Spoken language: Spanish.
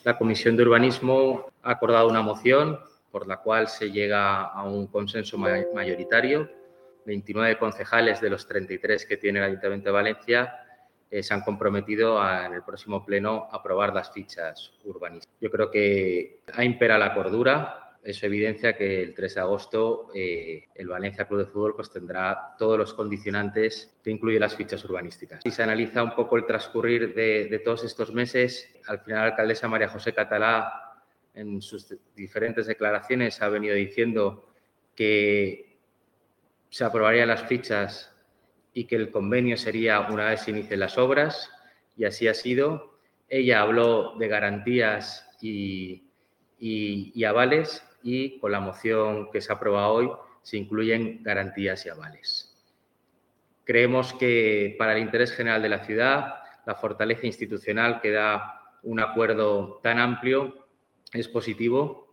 La Comisión de Urbanismo ha acordado una moción por la cual se llega a un consenso mayoritario. 29 concejales de los 33 que tiene el Ayuntamiento de Valencia se han comprometido en el próximo pleno a aprobar las fichas urbanísticas. Yo creo que ha imperado la cordura. Eso evidencia que el 3 de agosto el Valencia Club de Fútbol pues, tendrá todos los condicionantes que incluyen las fichas urbanísticas. Si se analiza un poco el transcurrir de todos estos meses, al final la alcaldesa María José Catalá en sus diferentes declaraciones ha venido diciendo que se aprobarían las fichas y que el convenio sería una vez se inicien las obras, y así ha sido. Ella habló de garantías y avales, y con la moción que se aprueba hoy se incluyen garantías y avales. Creemos que para el interés general de la ciudad, la fortaleza institucional que da un acuerdo tan amplio es positivo.